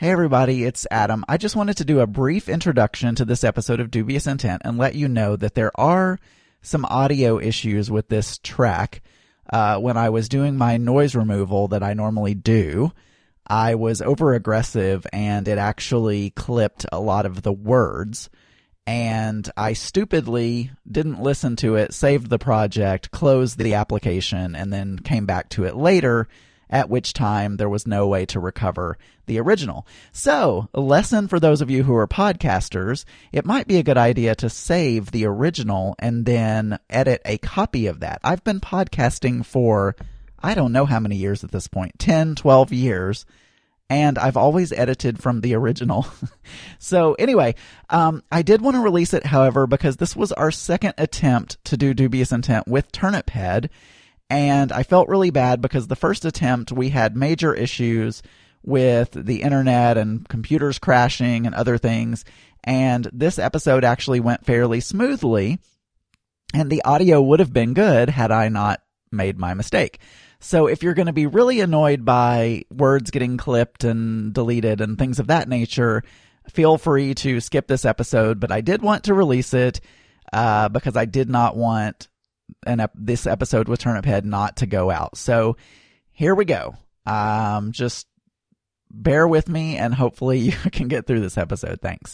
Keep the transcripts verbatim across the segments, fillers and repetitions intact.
Hey everybody, it's Adam. I just wanted to do a brief introduction to this episode of Dubious Intent and let you know that there are some audio issues with this track. Uh, when I was doing my noise removal that I normally do, I was over aggressive and it actually clipped a lot of the words. And I stupidly didn't listen to it, saved the project, closed the application, and then came back to it later, at which time there was no way to recover the original. So, a lesson for those of you who are podcasters, it might be a good idea to save the original and then edit a copy of that. I've been podcasting for, I don't know how many years at this point, ten, twelve years, and I've always edited from the original. So anyway, um, I did want to release it, however, because this was our second attempt to do Dubious Intent with Turnip Head. And I felt really bad because the first attempt we had major issues with the internet and computers crashing and other things. And this episode actually went fairly smoothly. And the audio would have been good had I not made my mistake. So if you're going to be really annoyed by words getting clipped and deleted and things of that nature, feel free to skip this episode. But I did want to release it uh, because I did not want an ep- this episode with Turnip Head not to go out. So here we go. Um, just bear with me and hopefully you can get through this episode. Thanks.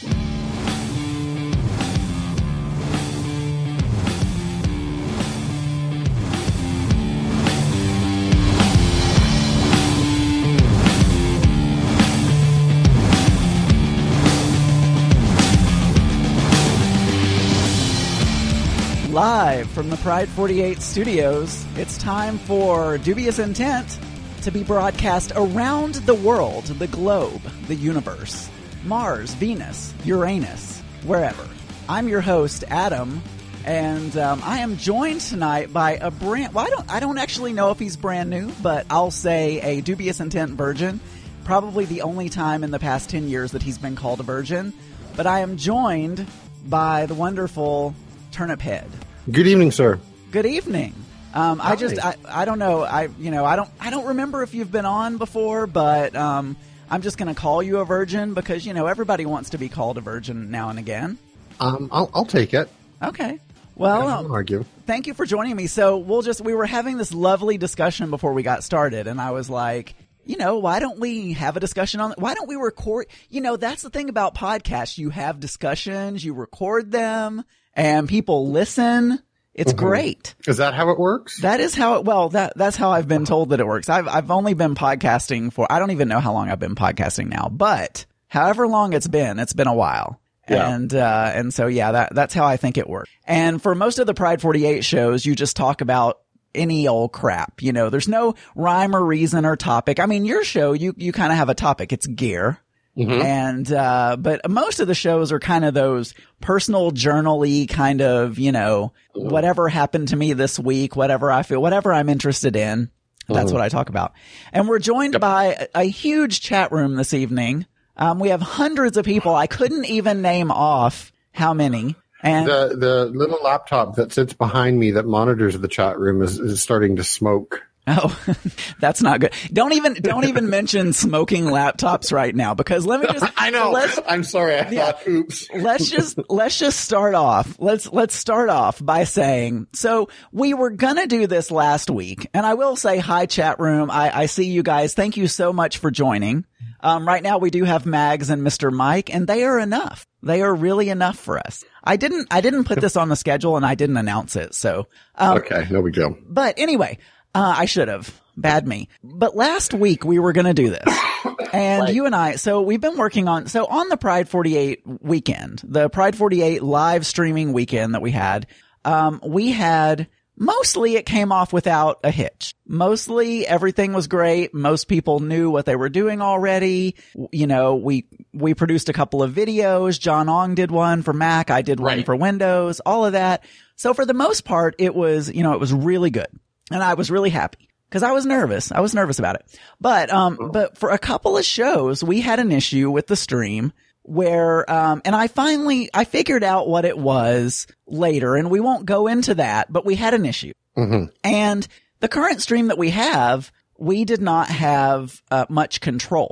Live from the Pride forty-eight studios, it's time for Dubious Intent to be broadcast around the world, the globe, the universe, Mars, Venus, Uranus, wherever. I'm your host, Adam, and um, I am joined tonight by a brand... Well, I don't, I don't actually know if he's brand new, but I'll say a Dubious Intent virgin. Probably the only time in the past ten years that he's been called a virgin. But I am joined by the wonderful Turnip Head. Good evening, sir. Good evening. Um, I just, I, I don't know. I, you know, I don't, I don't remember if you've been on before, but um, I'm just going to call you a virgin because, you know, everybody wants to be called a virgin now and again. Um, I'll, I'll take it. Okay. Well, I won't argue. Thank you for joining me. So we'll just, we were having this lovely discussion before we got started, and I was like, you know, why don't we have a discussion on, why don't we record, you know, that's the thing about podcasts. You have discussions, you record them, and people listen. It's mm-hmm. great. Is that how it works? That is how it, well, that, that's how I've been told that it works. I've, I've only been podcasting for, I don't even know how long I've been podcasting now, but however long it's been, it's been a while. Yeah. And, uh, and so, yeah, that, that's how I think it works. And for most of the Pride forty-eight shows, you just talk about any old crap. You know, there's no rhyme or reason or topic. I mean, your show, you, you kind of have a topic. It's gear. Mm-hmm. And, uh, but most of the shows are kind of those personal journal-y kind of, you know, whatever happened to me this week, whatever I feel, whatever I'm interested in. That's mm-hmm. what I talk about. And we're joined yep. by a, a huge chat room this evening. Um, we have hundreds of people. I couldn't even name off how many. And the, the little laptop that sits behind me that monitors the chat room is, is starting to smoke. Oh, that's not good. Don't even, don't even mention smoking laptops right now, because let me just, I know. I'm sorry. I yeah, thought, oops. Let's just, let's just start off. Let's, let's start off by saying, so we were gonna do this last week, and I will say hi chat room. I, I see you guys. Thank you so much for joining. Um, right now we do have Mags and Mister Mike, and they are enough. They are really enough for us. I didn't, I didn't put this on the schedule and I didn't announce it. So, um, okay. No big deal. But anyway, Uh, I should have. Bad me. But last week we were going to do this. And right. you and I, so we've been working on, so on the Pride forty-eight weekend, the Pride forty-eight live streaming weekend that we had, um, we had, mostly it came off without a hitch. Mostly everything was great. Most people knew what they were doing already. You know, we, we produced a couple of videos. John Ong did one for Mac. I did one right. for Windows, all of that. So for the most part, it was, you know, it was really good. And I was really happy because I was nervous. I was nervous about it. But, um, but for a couple of shows, we had an issue with the stream where, um, and I finally, I figured out what it was later, and we won't go into that, but we had an issue. Mm-hmm. And the current stream that we have, we did not have uh, much control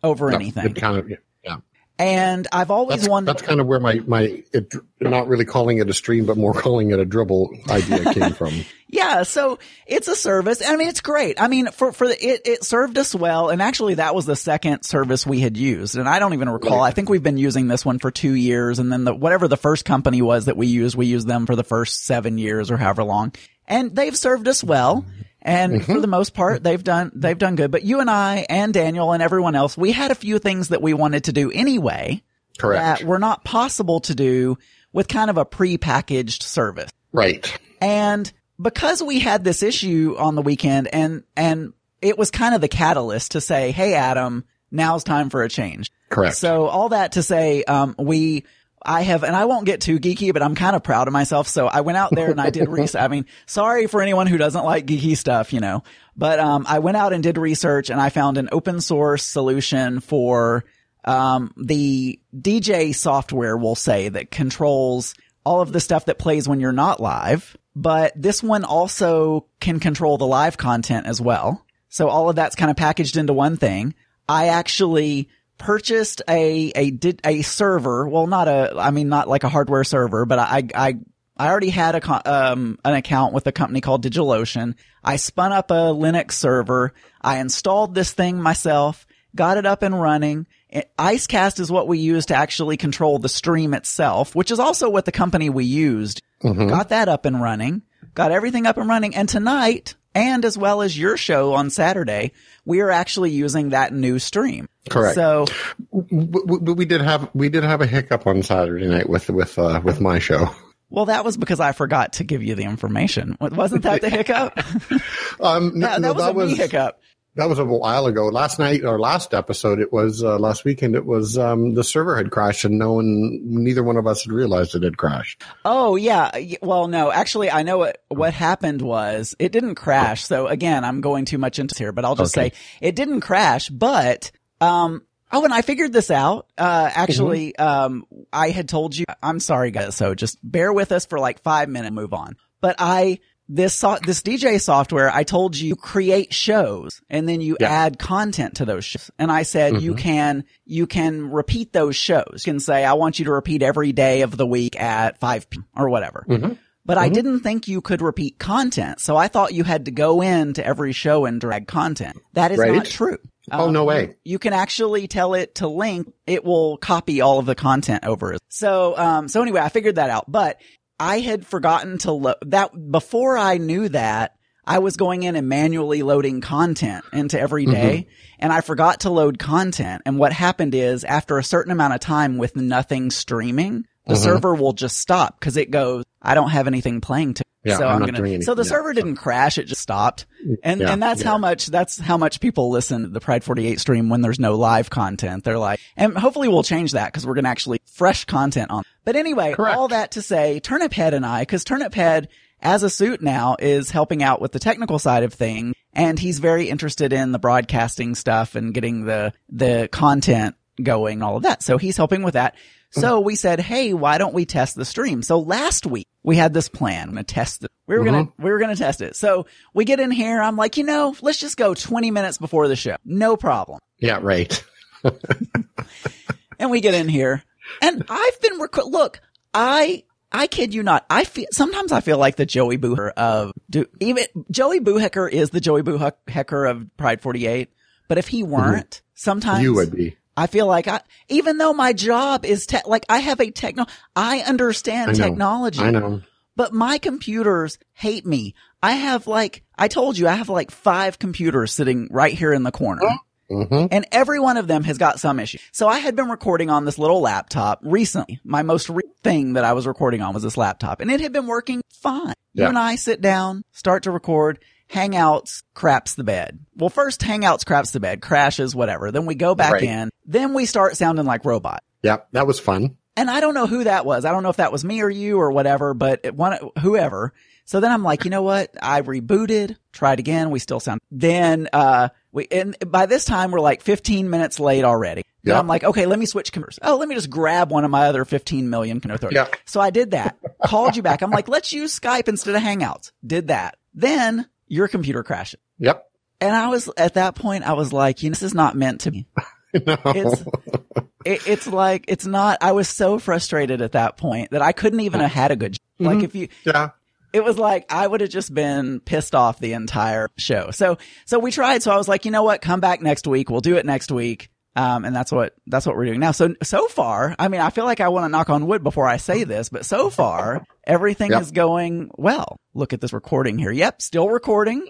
over no, anything. It kind of, yeah. And I've always that's, wanted. That's kind of where my, my it, not really calling it a stream, but more calling it a dribble idea came from. Yeah. So it's a service. I mean, it's great. I mean, for, for the, it, it served us well. And actually that was the second service we had used. And I don't even recall. Right. I think we've been using this one for two years. And then the, whatever the first company was that we used, we used them for the first seven years or however long. And they've served us well. And mm-hmm. for the most part, they've done, they've done good. But you and I and Daniel and everyone else, we had a few things that we wanted to do anyway. Correct. That were not possible to do with kind of a pre-packaged service. Right. And because we had this issue on the weekend and, and it was kind of the catalyst to say, hey, Adam, now's time for a change. Correct. So all that to say, um, we, I have, and I won't get too geeky, but I'm kind of proud of myself. So I went out there and I did research. I mean, sorry for anyone who doesn't like geeky stuff, you know, but, um, I went out and did research and I found an open source solution for, um, the D J software, we'll say, that controls all of the stuff that plays when you're not live. But this one also can control the live content as well. So all of that's kind of packaged into one thing. I actually purchased a, a, did a server. Well, not a, I mean, not like a hardware server, but I, I, I already had a, um, an account with a company called DigitalOcean. I spun up a Linux server. I installed this thing myself, got it up and running. Icecast is what we use to actually control the stream itself, which is also what the company we used. Mm-hmm. Got that up and running, got everything up and running. And tonight, and as well as your show on Saturday, we are actually using that new stream. Correct. So we, we did have we did have a hiccup on Saturday night with with uh, with my show. Well, that was because I forgot to give you the information. Wasn't that the hiccup? um, no, that, that no, was that a was me hiccup. That was a while ago. Last night or last episode, it was uh, last weekend. It was um, the server had crashed, and no one, neither one of us had realized it had crashed. Oh yeah. Well, no, actually, I know what what happened was it didn't crash. So again, I'm going too much into here, but I'll just okay. say it didn't crash. But um, oh, and I figured this out. Uh, actually, mm-hmm. um, I had told you. I'm sorry, guys. So just bear with us for like five minutes. Move on. But I. This so- this D J software, I told you create shows and then you yeah. add content to those shows. And I said mm-hmm. you can you can repeat those shows. You can say I want you to repeat every day of the week at five p.m. or whatever. Mm-hmm. But mm-hmm. I didn't think you could repeat content. So I thought you had to go into every show and drag content. That is right. not true. Oh, um, no way. You can actually tell it to link. It will copy all of the content over. So um so anyway, I figured that out. But I had forgotten to load that before I knew that I was going in and manually loading content into every day mm-hmm. and I forgot to load content. And what happened is after a certain amount of time with nothing streaming, the mm-hmm. server will just stop because it goes, I don't have anything playing to. Yeah, so I'm, I'm not gonna, doing anything. so the yeah, server so. didn't crash. It just stopped. And, yeah, and that's yeah. how much, that's how much people listen to the Pride forty-eight stream when there's no live content. They're like, and hopefully we'll change that because we're going to actually fresh content on. But anyway, Correct. all that to say, Turnip Head and I, because Turnip Head as a suit now is helping out with the technical side of things. And he's very interested in the broadcasting stuff and getting the, the content going, all of that. So he's helping with that. So we said, hey, why don't we test the stream? So last week we had this plan. I'm going to test it. We were mm-hmm. going to, we were going to test it. So we get in here. I'm like, you know, let's just go twenty minutes before the show. No problem. Yeah, right. And we get in here and I've been, rec- look, I, I kid you not. I feel, sometimes I feel like the Joey Boohecker of, do, even, Joey Boohecker is the Joey Boohecker of Pride forty-eight. But if he weren't, mm-hmm. sometimes you would be. I feel like I, even though my job is te- like I have a techno, I understand I know, technology. I know. But my computers hate me. I have like, I told you, I have like five computers sitting right here in the corner. Mm-hmm. And every one of them has got some issue. So I had been recording on this little laptop recently. My most re- thing that I was recording on was this laptop and it had been working fine. Yeah. You and I sit down, start to record. Hangouts craps the bed. Well, first Hangouts craps the bed, crashes, whatever. Then we go back right. in. Then we start sounding like robot. Yeah, that was fun. And I don't know who that was. I don't know if that was me or you or whatever, but it, one, whoever. So then I'm like, you know what? I rebooted, tried again. We still sound. Then, uh, we, and by this time we're like fifteen minutes late already. Then yep. I'm like, okay, let me switch computers. Oh, let me just grab one of my other fifteen million. Yeah. So I did that. Called you back. I'm like, let's use Skype instead of Hangouts. Did that. Then your computer crashed. Yep. And I was, at that point, I was like, you know, this is not meant to be. No. It's, it, it's like, it's not, I was so frustrated at that point that I couldn't even have had a good, mm-hmm. like if you, yeah. It was like, I would have just been pissed off the entire show. So, so we tried. So I was like, you know what? Come back next week. We'll do it next week. Um, and that's what, that's what we're doing now. So, so far, I mean, I feel like I want to knock on wood before I say this, but so far, everything yep. is going well. Look at this recording here. Yep. Still recording.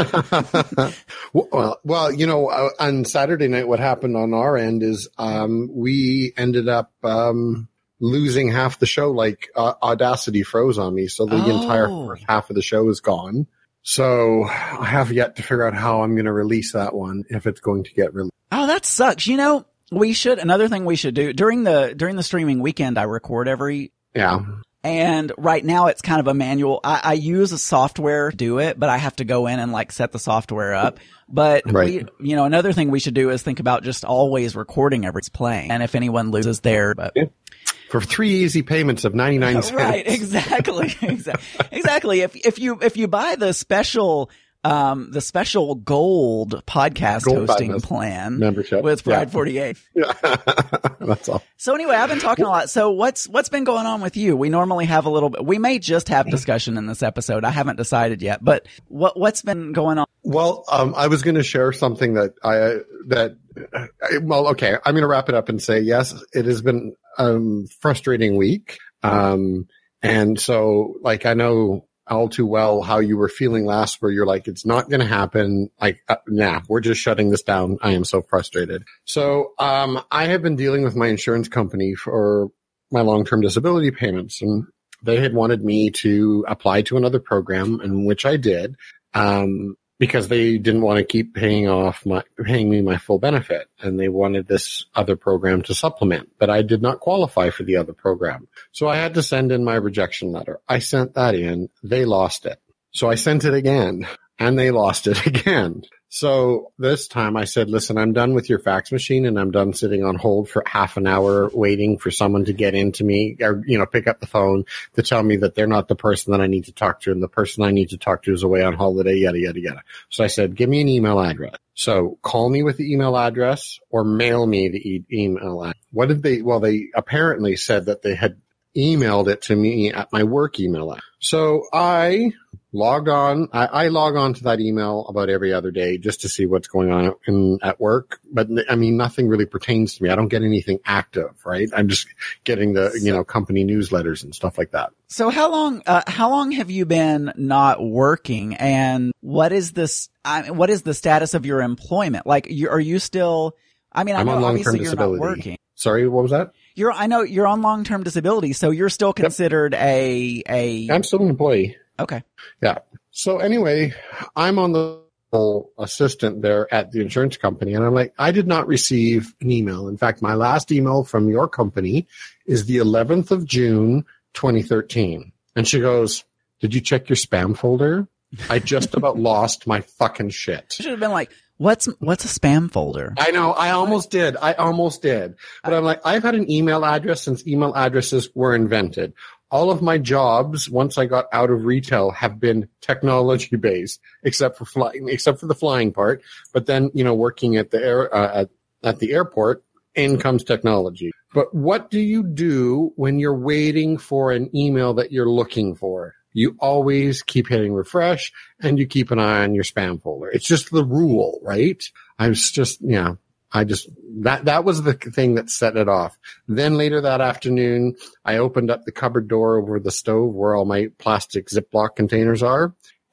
well, well, you know, uh, on Saturday night, what happened on our end is, um, we ended up, um, losing half the show. Like uh, Audacity froze on me, so the oh. entire first half of the show is gone. So I have yet to figure out how I'm going to release that one, if it's going to get released. Oh, that sucks. You know, we should, another thing we should do during the, during the streaming weekend, I record every, yeah. And right now it's kind of a manual. I, I use a software to do it, but I have to go in and like set the software up. But right. we, you know, another thing we should do is think about just always recording every playing. And if anyone loses there, but yeah. For three easy payments of ninety-nine cents. Right, exactly. Exactly. Exactly. If, if you, if you buy the special, um, the special gold podcast gold hosting business. plan membership with Pride yeah. forty-eight. Yeah. That's all. So anyway, I've been talking a lot. So what's, what's been going on with you? We normally have a little bit, we may just have discussion in this episode. I haven't decided yet, but what, what's been going on? Well, um, I was going to share something that I, that, well, okay, I'm going to wrap it up and say, yes, it has been a frustrating week. Um, and so like, I know all too well how you were feeling last, where you're like, it's not going to happen. Like, uh, nah, we're just shutting this down. I am so frustrated. So, um, I have been dealing with my insurance company for my long-term disability payments, and they had wanted me to apply to another program, in which I did. Um, because they didn't want to keep paying off my, paying me my full benefit, and they wanted this other program to supplement, but I did not qualify for the other program. So I had to send in my rejection letter. I sent that in. They lost it. So I sent it again, and they lost it again. So this time I said, listen, I'm done with your fax machine, and I'm done sitting on hold for half an hour waiting for someone to get into me, or, you know, pick up the phone to tell me that they're not the person that I need to talk to, and the person I need to talk to is away on holiday, yada, yada, yada. So I said, give me an email address. So call me with the email address or mail me the e- email address. What did they, well, they apparently said that they had emailed it to me at my work email address. So I logged on. I, I log on to that email about every other day just to see what's going on in, at work. But I mean, nothing really pertains to me. I don't get anything active, right? I'm just getting the, you know, company newsletters and stuff like that. So how long, uh, how long have you been not working, and what is this, I mean, what is the status of your employment? Like, you, are you still, I mean, I I'm know on obviously long-term you're disability. not working. Sorry, what was that? You're, I know you're on long-term disability, so you're still considered yep. a, a. I'm still an employee. Okay. Yeah. So anyway, I'm on the assistant there at the insurance company, and I'm like, I did not receive an email. In fact, my last email from your company is the eleventh of June, twenty thirteen. And she goes, did you check your spam folder? I just about lost my fucking shit. You should have been like, What's what's a spam folder? I know. I almost did. I almost did. But I'm like, I've had an email address since email addresses were invented. All of my jobs, once I got out of retail, have been technology based, except for flying, except for the flying part. But then, you know, working at the air uh, at, at the airport, in comes technology. But what do you do when you're waiting for an email that you're looking for? You always keep hitting refresh, and you keep an eye on your spam folder. It's just the rule, right? I was just, yeah, I just, that, that was the thing that set it off. Then later that afternoon, I opened up the cupboard door over the stove where all my plastic Ziploc containers are,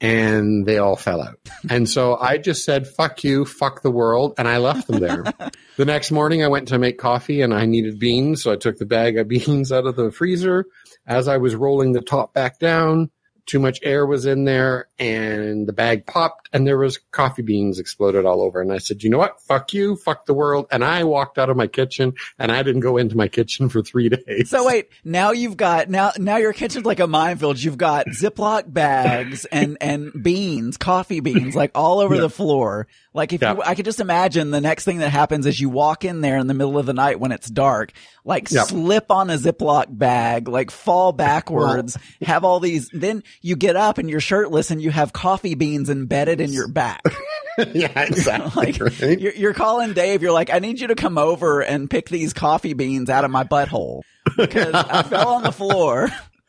and they all fell out. And so I just said, fuck you, fuck the world, and I left them there. The next morning I went to make coffee, and I needed beans, so I took the bag of beans out of the freezer. As I was rolling the top back down, too much air was in there, and the bag popped, and there was coffee beans exploded all over. And I said, you know what? Fuck you, fuck the world. And I walked out of my kitchen, and I didn't go into my kitchen for three days. So wait, now you've got, now, now your kitchen's like a minefield. You've got Ziploc bags and, and beans, coffee beans, like all over yeah. the floor. Like if yeah. you, I could just imagine the next thing that happens is you walk in there in the middle of the night when it's dark, like yeah. slip on a Ziploc bag, like fall backwards, well, have all these, then you get up and you're shirtless and you have coffee beans embedded in your back. Yeah, exactly. Like, right? you're, you're calling Dave. You're like, I need you to come over and pick these coffee beans out of my butthole because I fell on the floor.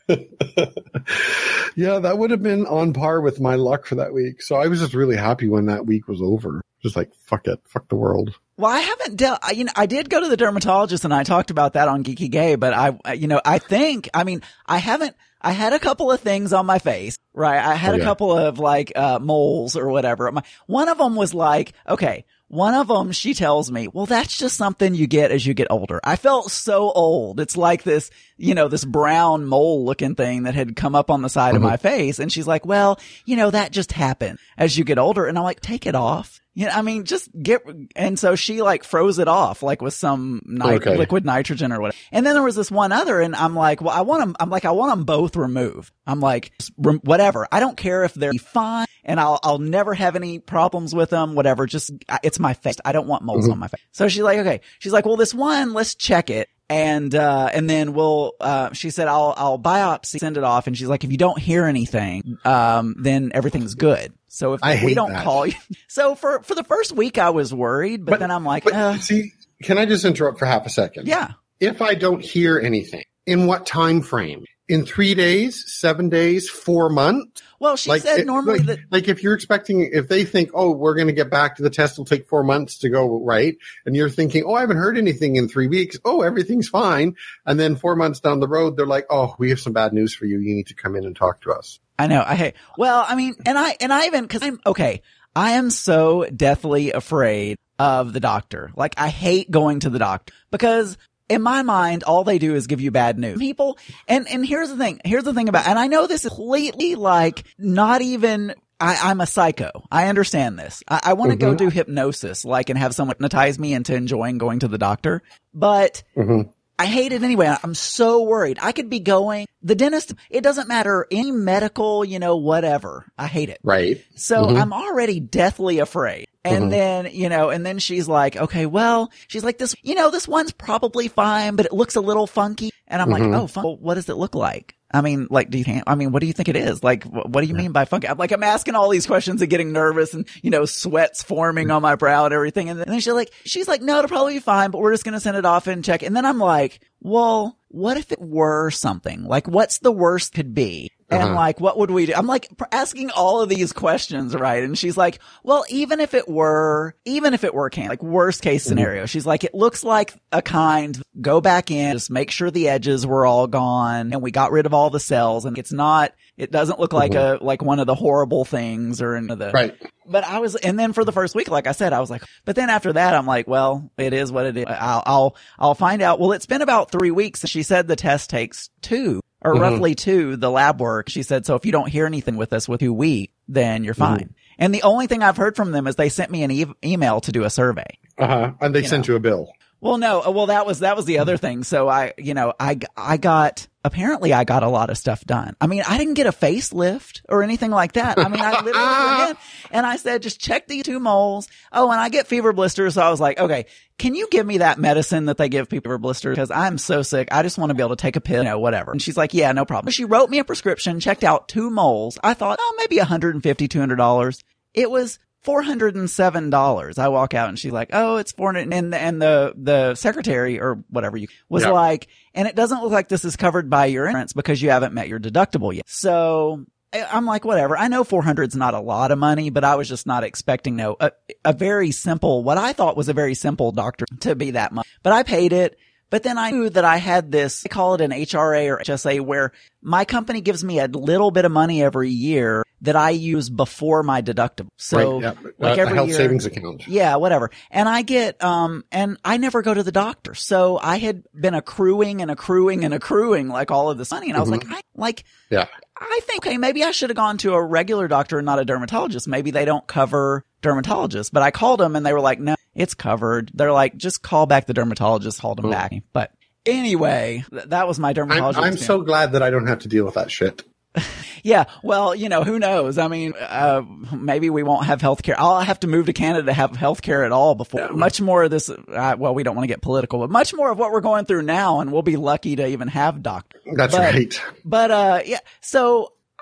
Yeah, that would have been on par with my luck for that week. So I was just really happy when that week was over. Just like, fuck it. Fuck the world. Well, I haven't dealt, I- you know, I did go to the dermatologist and I talked about that on Geeky Gay, but I, I- you know, I think, I mean, I haven't, I had a couple of things on my face, right? I had Oh, a yeah. couple of like, uh, moles or whatever. My, one of them was like, okay, one of them, she tells me, well, that's just something you get as you get older. I felt so old. It's like this, you know, this brown mole looking thing that had come up on the side Mm-hmm. of my face. And she's like, well, you know, that just happened as you get older. And I'm like, take it off. You know, I mean, just get, and so she like froze it off, like with some ni- Okay. liquid nitrogen or whatever. And then there was this one other, and I'm like, well, I want them, I'm like, I want them both removed. I'm like, just rem- whatever. I don't care if they're fine, and I'll, I'll never have any problems with them, whatever. Just, it's my face. I don't want moles on my face. So she's like, okay. She's like, well, this one, let's check it. And, uh, and then we'll, uh, she said, I'll, I'll biopsy, send it off. And she's like, if you don't hear anything, um, then everything's good. So if I we hate don't that. call you. So for, for the first week I was worried, but, then I'm like, But uh, see, can I just interrupt for half a second? yeah. If I don't hear anything, in what time frame? In three days, seven days, four months? Well, she said it- normally like, that, like if you're expecting, if they think, oh, we're going to get back to the test, will take four months to go right, and you're thinking, oh, I haven't heard anything in three weeks. Oh, everything's fine. And then four months down the road, they're like, oh, we have some bad news for you. You need to come in and talk to us. I know. I hate. Well, I mean, and I and I even because I'm okay. I am so deathly afraid of the doctor. Like I hate going to the doctor because in my mind, all they do is give you bad news. People, and and here's the thing. Here's the thing about, and I know this is completely like not even. I, I'm a psycho. I understand this. I, I want to go do hypnosis, like, and have someone hypnotize me into enjoying going to the doctor, but. Mm-hmm. I hate it anyway. I'm so worried. I could be going, the dentist, it doesn't matter, any medical, you know, whatever. I hate it. Right. So Mhm. I'm already deathly afraid. And Mhm. then, you know, and then she's like, okay, well, she's like this, you know, this one's probably fine, but it looks a little funky. And I'm Mhm. like, oh, fun- well, what does it look like? I mean, like, do you, I mean, what do you think it is? Like, wh- what do you mean by funky? I'm like, I'm asking all these questions and getting nervous and, you know, sweats forming on my brow and everything. And then she's like, she's like, no, it'll probably be fine, but we're just going to send it off and check. And then I'm like, well, what if it were something? Like, what's the worst could be? And Uh-huh. like, what would we do? I'm like pr- asking all of these questions, right? And she's like, well, even if it were, even if it were can, like worst case scenario, she's like, it looks like a kind, go back in, just make sure the edges were all gone and we got rid of all the cells and it's not, it doesn't look like a, like one of the horrible things or into the, Right. but I was, and then for the first week, like I said, I was like, but then after that, I'm like, well, it is what it is. I'll, I'll, I'll find out. Well, it's been about three weeks. She said the test takes two or Mhm. roughly two, the lab work. She said, so if you don't hear anything with us with two weeks, then you're fine. And the only thing I've heard from them is they sent me an e- email to do a survey. Uh-huh. And they You sent know. you a bill. Well, no, well, that was, that was the other thing. So I, you know, I, I got, apparently I got a lot of stuff done. I mean, I didn't get a facelift or anything like that. I mean, I literally went in and I said, just check these two moles. Oh, and I get fever blisters. So I was like, okay, can you give me that medicine that they give people for blisters? Cause I'm so sick. I just want to be able to take a pill, you know, whatever. And she's like, yeah, no problem. She wrote me a prescription, checked out two moles. I thought, oh, maybe one hundred fifty dollars, two hundred dollars. It was four hundred seven dollars. I walk out and she's like, oh, it's four hundred. And, and the, the secretary or whatever you was Yeah. like, and it doesn't look like this is covered by your insurance because you haven't met your deductible yet. So I- I'm like, whatever. I know four hundred is not a lot of money, but I was just not expecting no, a, a very simple, what I thought was a very simple doctor to be that much, but I paid it. But then I knew that I had this, I call it an H R A or H S A, where my company gives me a little bit of money every year that I use before my deductible. So right. Yeah. like Uh, every a health year, savings account. yeah, whatever. And I get, um, and I never go to the doctor. So I had been accruing and accruing and accruing like all of this money. And I was Mhm. like, I, like, Yeah. I think, okay, maybe I should have gone to a regular doctor and not a dermatologist. Maybe they don't cover dermatologists, but I called them and they were like, no, it's covered. They're like, just call back the dermatologist, hold them Mm. back. But anyway, th- that was my I'm, dermatologist. I'm so glad that I don't have to deal with that shit. Yeah, well, you know, who knows? I mean, uh, maybe we won't have health care. I'll have to move to Canada to have health care at all before. Yeah. Much more of this, uh, well, we don't want to get political, but much more of what we're going through now, and we'll be lucky to even have doctors. That's But- right. But, uh, yeah, so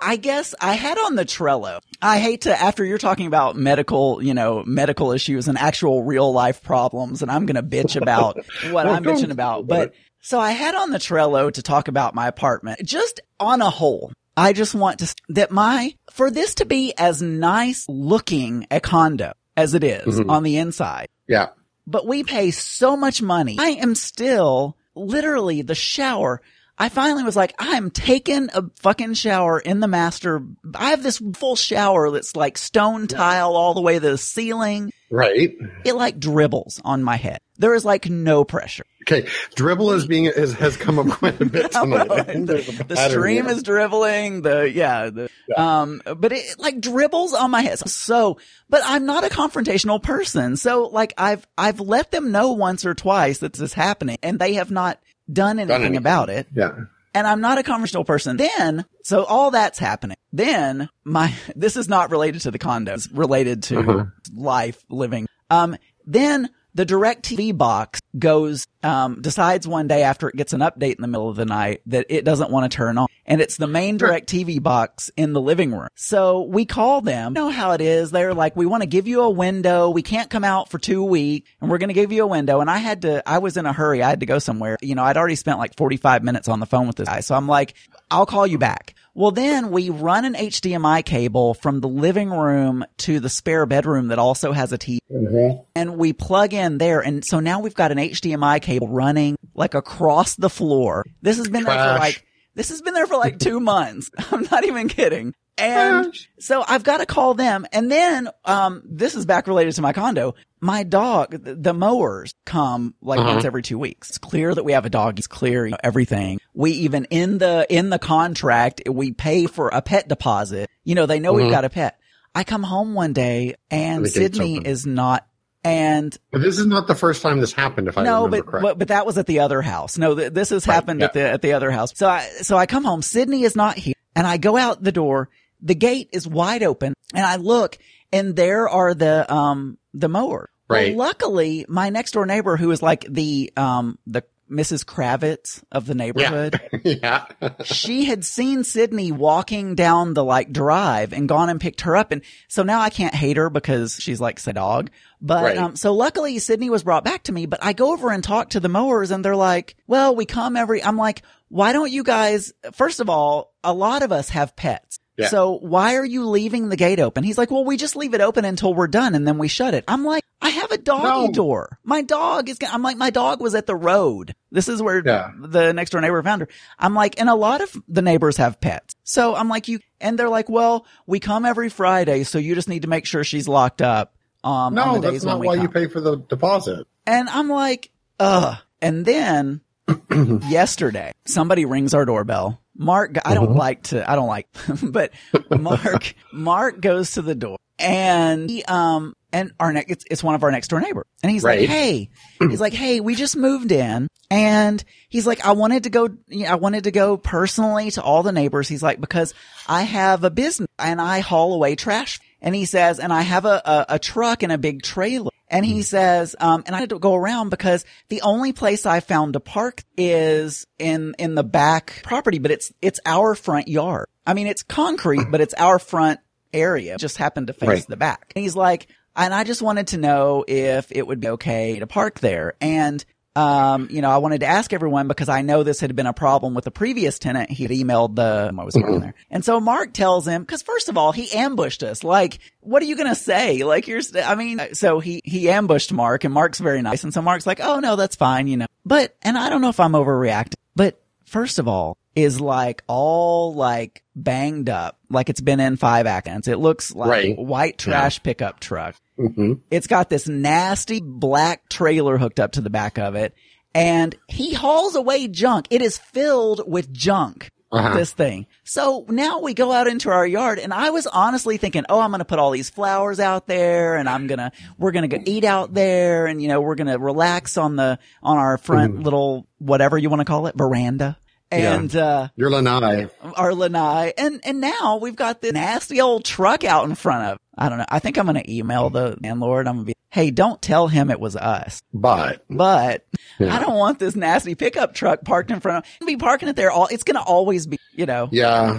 I guess I had on the Trello. I hate to, after you're talking about medical, you know, medical issues and actual real life problems, and I'm going to bitch about what Well, I'm don't bitching do about. that. But so I had on the Trello to talk about my apartment. Just on a whole, I just want to, that my, for this to be as nice looking a condo as it is Mhm. on the inside, Yeah. but we pay so much money. I am still literally the shower. I finally was like, I'm taking a fucking shower in the master. I have this full shower that's like stone tile all the way to the ceiling. Right. It like dribbles on my head. There is like no pressure. Okay. Dribble is being is, has come up quite a bit tonight. I think the, there's a the pattern stream here. is dribbling. The, yeah, the, um, but it like dribbles on my head. So, but I'm not a confrontational person. So like I've, I've let them know once or twice that this is happening and they have not done anything, anything. about it. Yeah. And I'm not a confrontational person. Then, so all that's happening. Then my, this is not related to the condos, related to Uh-huh. life living. Um, then the DirecTV box goes, um, decides one day after it gets an update in the middle of the night that it doesn't want to turn on. And it's the main DirecTV box in the living room. So we call them. You know how it is. They're like, we want to give you a window. We can't come out for two weeks and we're going to give you a window. And I had to, I was in a hurry. I had to go somewhere. You know, I'd already spent like forty-five minutes on the phone with this guy. So I'm like, I'll call you back. Well, then we run an H D M I cable from the living room to the spare bedroom that also has a T V. Mm-hmm. And we plug in there. And so now we've got an H D M I cable running like across the floor. This has been there for Trash. like, this has been there for like two months. I'm not even kidding. And Trash. so I've got to call them. And then, um, this is back related to my condo. My dog, the, the mowers come like Uh-huh. once every two weeks. It's clear that we have a dog. It's clear, you know, everything. We even in the, in the contract, we pay for a pet deposit. You know, they know we've Mhm. got a pet. I come home one day and And the gate's Sydney open. is not, and But this is not the first time this happened, if I no, remember but, correctly. but but that was at the other house. No, th- this has Right, happened yeah. at the at the other house. So I so I come home. Sydney is not here, and I go out the door. The gate is wide open, and I look, and there are the um the mower. Right. Well, luckily, my next door neighbor, who is like the um the Missus Kravitz of the neighborhood, yeah. she had seen Sydney walking down the like drive and gone and picked her up. And so now I can't hate her because she's like a dog. But, Right. um, so luckily Sydney was brought back to me, but I go over and talk to the mowers and they're like, well, we come every, I'm like, why don't you guys, first of all, a lot of us have pets. Yeah. So why are you leaving the gate open? He's like, well, we just leave it open until we're done and then we shut it. I'm like, I have a doggy No. door. My dog is, I'm like, my dog was at the road. This is where Yeah. the next door neighbor found her. I'm like, and a lot of the neighbors have pets. So I'm like, you, and they're like, well, we come every Friday. So you just need to make sure she's locked up. Um, No, on the that's days not when we why come. you pay for the deposit. And I'm like, ugh. And then yesterday, somebody rings our doorbell. Mark, I don't Mhm. like to, I don't like, but Mark, Mark goes to the door and he, um, and our next, it's, it's one of our next door neighbors. And he's Right. like, hey, he's like, hey, we just moved in. And he's like, I wanted to go, you know, I wanted to go personally to all the neighbors. He's like, because I have a business and I haul away trash. And he says, and I have a, a, a truck and a big trailer. And he says, um, and I had to go around because the only place I found to park is in, in the back property, but it's, it's our front yard. I mean, it's concrete, but it's our front area. It just happened to face Right. the back. And he's like, and I just wanted to know if it would be okay to park there. And, um, you know, I wanted to ask everyone because I know this had been a problem with the previous tenant. He'd emailed the, I was working there. And so Mark tells him, cause first of all, he ambushed us. Like, what are you going to say? Like, you're, st- I mean, so he, he ambushed Mark and Mark's very nice. And so Mark's like, oh no, that's fine, you know, but, and I don't know if I'm overreacting, but first of all, is like all like banged up, like it's been in five accidents. It looks like Right. white trash pickup truck. Mm-hmm. It's got this nasty black trailer hooked up to the back of it. And he hauls away junk. It is filled with junk, Uh-huh. this thing. So now we go out into our yard and I was honestly thinking, oh, I'm going to put all these flowers out there and I'm going to, we're going to go eat out there and, you know, we're going to relax on the, on our front Mhm. little, whatever you want to call it, veranda. And, uh, Your lanai. our lanai. And, and now we've got this nasty old truck out in front of, I don't know. I think I'm going to email the landlord. I'm going to be, hey, don't tell him it was us. But But Yeah. I don't want this nasty pickup truck parked in front of, be parking it there all, it's going to always be, you know. yeah.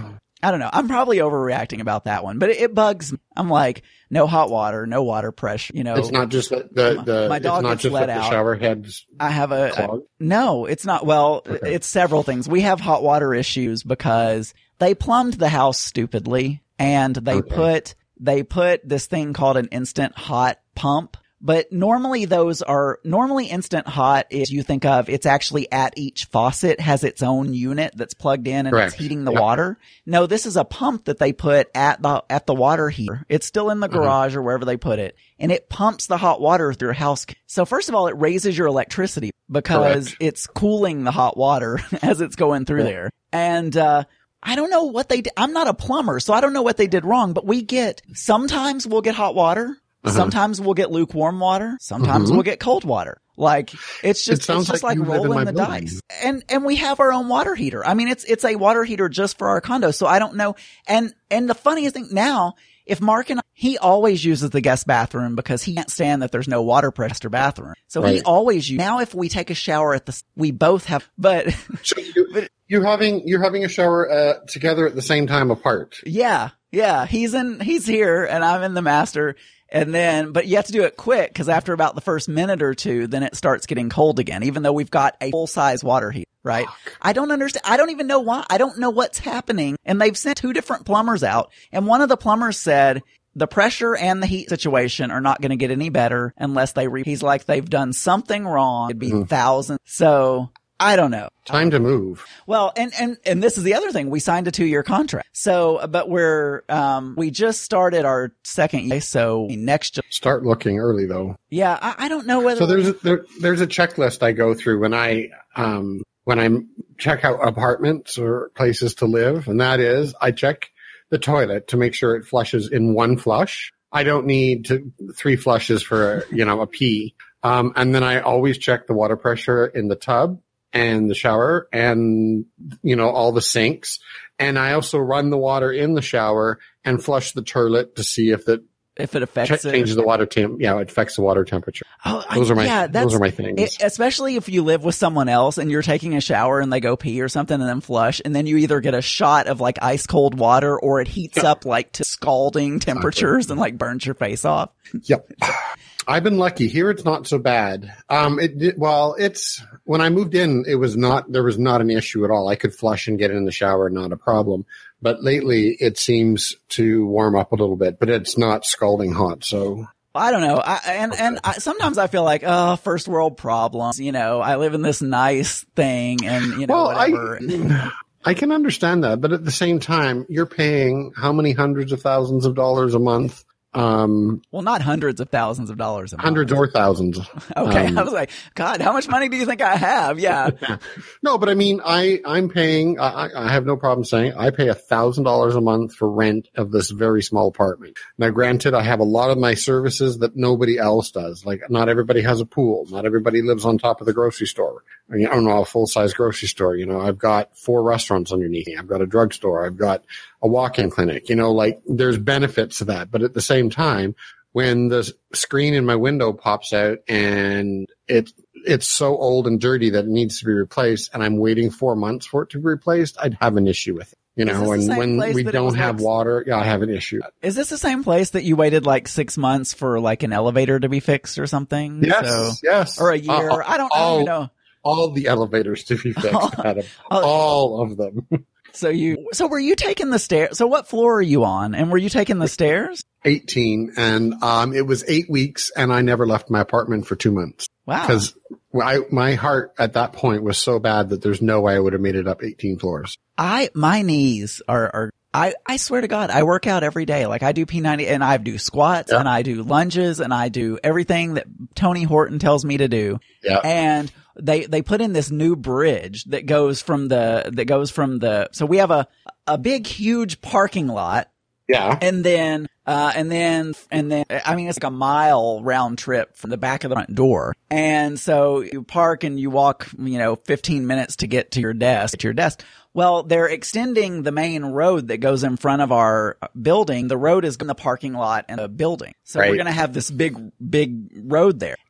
I don't know. I'm probably overreacting about that one, but it, it bugs me. I'm like, no hot water, no water pressure. You know, it's not just that the, the, my dog it's not gets just let that the out. shower heads. I have a, a clogged? no, it's not. Well, Okay. it's several things. We have hot water issues because they plumbed the house stupidly and they Okay. put, they put this thing called an instant hot pump. But normally those are, normally instant hot is you think of, it's actually at each faucet has its own unit that's plugged in and Correct. it's heating the Yep. water. No, this is a pump that they put at the, at the water heater. It's still in the garage or wherever they put it. And it pumps the hot water through your house. So first of all, it raises your electricity because Correct. it's cooling the hot water as it's going through Yeah. there. And, uh, I don't know what they did. I'm not a plumber, so I don't know what they did wrong, but we get, sometimes we'll get hot water. Uh-huh. Sometimes we'll get lukewarm water. Sometimes Mhm. we'll get cold water. Like it's just, It sounds it's just like like, you live in rolling my the building. dice. And, and we have our own water heater. I mean, it's, it's a water heater just for our condo. So I don't know. And, and the funniest thing now, if Mark and I, he always uses the guest bathroom because he can't stand that there's no water pressure bathroom. So he Right. always uses, now if we take a shower at the, we both have, but So you, you're having you're having a shower uh, together at the same time apart. yeah, yeah, he's in, he's here and I'm in the master. And then, but you have to do it quick because after about the first minute or two, then it starts getting cold again, even though we've got a full size water heater, right? I don't understand. I don't even know why. I don't know what's happening. And they've sent two different plumbers out. And one of the plumbers said the pressure and the heat situation are not going to get any better unless they re, he's like, they've done something wrong. It'd be Mhm. thousands. So I don't know. Time to move. Well, and, and, and this is the other thing. We signed a two year contract. So, but we're, um, we just started our second year. So next, Ju- Start looking early though. yeah, I, I don't know whether. So there's a, there, there's a checklist I go through when I um when I check out apartments or places to live, and that is I check the toilet to make sure it flushes in one flush. I don't need to three flushes for you know a pee. Um, and then I always check the water pressure in the tub and the shower and you know all the sinks. And I also run the water in the shower and flush the toilet to see if it if it ch- affects it. changes the water temp. Yeah, it affects the water temperature. Oh, I- Those are my yeah, that's, those are my things. it, especially if you live with someone else and you're taking a shower and they go pee or something and then flush, and then you either get a shot of like ice cold water or it heats Yeah. up like to scalding temperatures and like burns your face off. Yep. I've been lucky. Here it's not so bad. Um, it did, well, it's, when I moved in, it was not, there was not an issue at all. I could flush and get in the shower, not a problem. But lately it seems to warm up a little bit, but it's not scalding hot. So I don't know. I, and, and I, sometimes I feel like, oh, first world problems. You know, I live in this nice thing and, you know, well, whatever. I, I can understand that. But at the same time, you're paying how many hundreds of thousands of dollars a month? Um, Well, not hundreds of thousands of dollars a month. hundreds or thousands. Okay. Um, I was like, God, how much money do you think I have? Yeah. No, but I mean, I, I'm paying, I, I have no problem saying I pay a thousand dollars a month for rent of this very small apartment. Now, granted, I have a lot of my services that nobody else does. Like not everybody has a pool. Not everybody lives on top of the grocery store. I mean, I don't know, a full size grocery store. You know, I've got four restaurants underneath me. I've got a drugstore. I've got a walk-in clinic, you know, like there's benefits to that. But at the same time, when the screen in my window pops out and it it's so old and dirty that it needs to be replaced, and I'm waiting four months for it to be replaced, I'd have an issue with it. You Is this know, the and same when place we that it don't was have like- water, yeah, I have an issue. Is this the same place that you waited like six months for like an elevator to be fixed or something? Yes, So, yes. or a year. Uh, I don't, I don't all, even know. all the elevators to be fixed, Adam. Oh. All of them. So you, so were you taking the stairs? So what floor are you on? And were you taking the stairs? eighteen, and um, it was eight weeks, and I never left my apartment for two months. Wow. Because I, my heart at that point was so bad that there's no way I would have made it up eighteen floors. I, my knees are, are, I, I swear to God, I work out every day. Like I do P ninety and I do squats Yeah. and I do lunges and I do everything that Tony Horton tells me to do. Yeah. And they, they put in this new bridge that goes from the, that goes from the, so we have a, a big, huge parking lot. Yeah. And then, uh, and then, and then, I mean, it's like a mile round trip from the back of the front door. And so you park and you walk, you know, fifteen minutes to get to your desk, to your desk. Well, they're extending the main road that goes in front of our building. The road is in the parking lot and the building. So Right. we're going to have this big, big road there.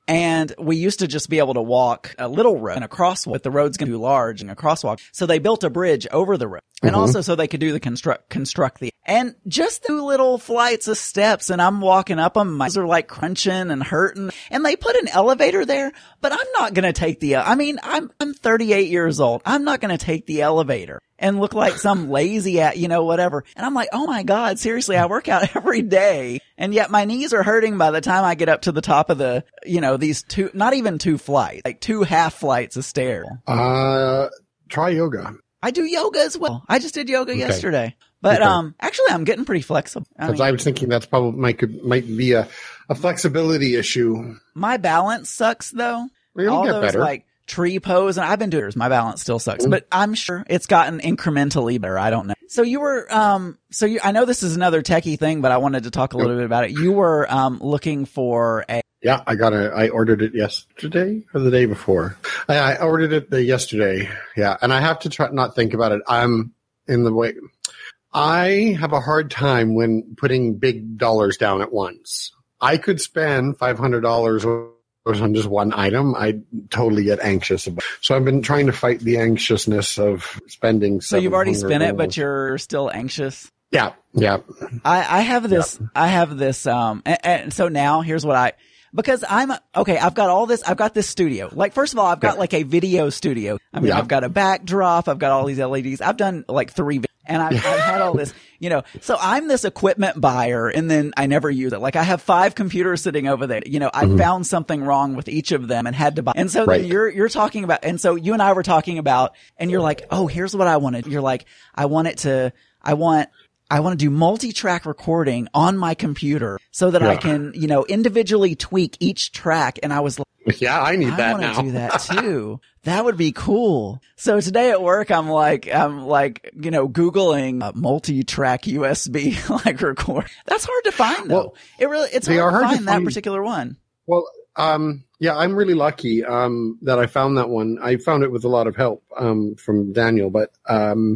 And we used to just be able to walk a little road and a crosswalk, but the road's going to be large and a crosswalk. So they built a bridge over the road. And mm-hmm. also so they could do the construct, construct the, and just two little flights of steps, and I'm walking up them. My eyes are like crunching and hurting. And they put an elevator there, but I'm not going to take the, I mean, I'm, I'm thirty-eight years old. I'm not going to take the elevator and look like some lazy at, you know, whatever. And I'm like, oh my God, seriously, I work out every day. And yet my knees are hurting by the time I get up to the top of the, you know, these two, not even two flights, like two half flights of stairs. Uh, try yoga. I do yoga as well. I just did yoga okay. yesterday. But, okay. um, actually I'm getting pretty flexible. I, mean, I was thinking that's probably might, might be a, a flexibility issue. My balance sucks though. Well, you'll All get those better. like tree pose, and I've been doing it. My balance still sucks, mm. but I'm sure it's gotten incrementally better. I don't know. So you were, um, so you, I know this is another techie thing, but I wanted to talk a little bit about it. You were, um, looking for a. Yeah, I got a, I ordered it yesterday or the day before. I, I ordered it the yesterday. Yeah. And I have to try not think about it. I'm in the way. I have a hard time when putting big dollars down at once. I could spend five hundred dollars on just one item. I totally get anxious about it. So I've been trying to fight the anxiousness of spending. So you've already spent it, but you're still anxious. Yeah. Yeah. I, I have this, yeah. I have this, um, and, and so now here's what I, because I'm, okay, I've got all this, I've got this studio. Like, first of all, I've got yeah. like a video studio. I mean, yeah. I've got a backdrop. I've got all these L E Ds. I've done like three videos. And I've, I've had all this, you know, so I'm this equipment buyer and then I never use it. Like I have five computers sitting over there. You know, I mm-hmm. found something wrong with each of them and had to buy. And so right. then you're, you're talking about, and so you and I were talking about, and you're like, oh, here's what I wanted. You're like, I want it to, I want, I want to do multi-track recording on my computer so that yeah. I can, you know, individually tweak each track. And I was like, yeah, I need I that now. I want to do that too. That would be cool. So today at work, I'm like, I'm like, you know, Googling a multi-track U S B like record. That's hard to find though. Well, it really, it's hard, hard to find to that find, particular one. Well, um, yeah, I'm really lucky, um, that I found that one. I found it with a lot of help, um, from Daniel, but, um,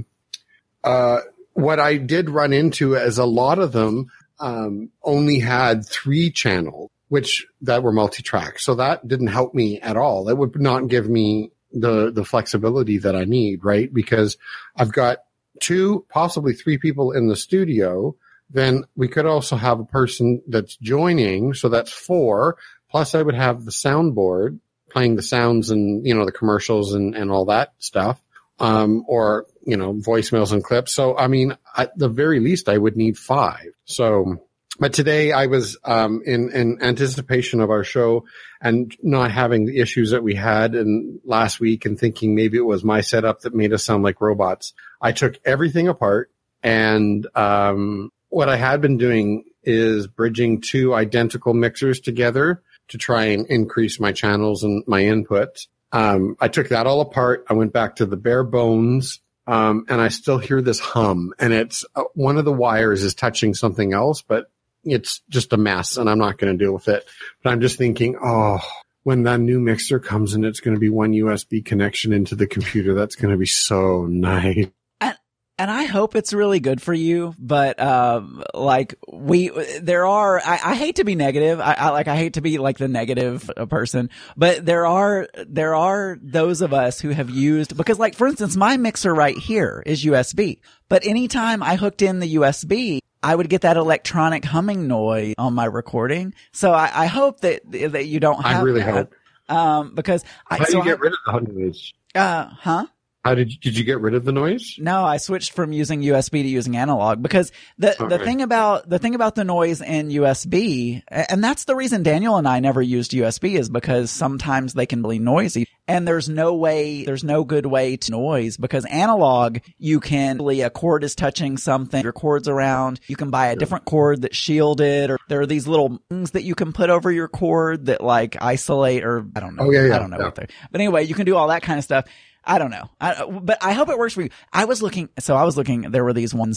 uh, what I did run into is a lot of them, um, only had three channels, which that were multi-track. So that didn't help me at all. That would not give me the, the flexibility that I need, right? Because I've got two, possibly three people in the studio. Then we could also have a person that's joining. So that's four. Plus I would have the soundboard playing the sounds and, you know, the commercials and, and all that stuff. Um, or, you know, voicemails and clips. So, I mean, at the very least, I would need five. So, but today I was, um, in, in anticipation of our show and not having the issues that we had in last week and thinking maybe it was my setup that made us sound like robots. I took everything apart and, um, what I had been doing is bridging two identical mixers together to try and increase my channels and my input. Um, I took that all apart. I went back to the bare bones, um, and I still hear this hum. And it's uh, one of the wires is touching something else, but it's just a mess, and I'm not going to deal with it. But I'm just thinking, oh, when that new mixer comes and it's going to be one U S B connection into the computer, that's going to be so nice. And I hope it's really good for you, but, um, like we, there are, I, I hate to be negative. I, I like, I hate to be like the negative person, but there are, there are those of us who have used, because like, for instance, my mixer right here is U S B, but anytime I hooked in the U S B, I would get that electronic humming noise on my recording. So I, I hope that, that you don't have I really that. hope. Um, because How I, do so you get I, rid of the hum noise? Uh, huh? How did you, did you get rid of the noise? No, I switched from using U S B to using analog because the, okay. the thing about, the thing about the noise in U S B, and that's the reason Daniel and I never used U S B is because sometimes they can be noisy and there's no way, there's no good way to noise because analog, you can, a cord is touching something, your cord's around, you can buy a different cord that's shielded or there are these little things that you can put over your cord that like isolate or I don't know. Oh, yeah, yeah, I don't know yeah. what they're, but anyway, you can do all that kind of stuff. I don't know. I, but I hope it works for you. I was looking, so I was looking, there were these ones that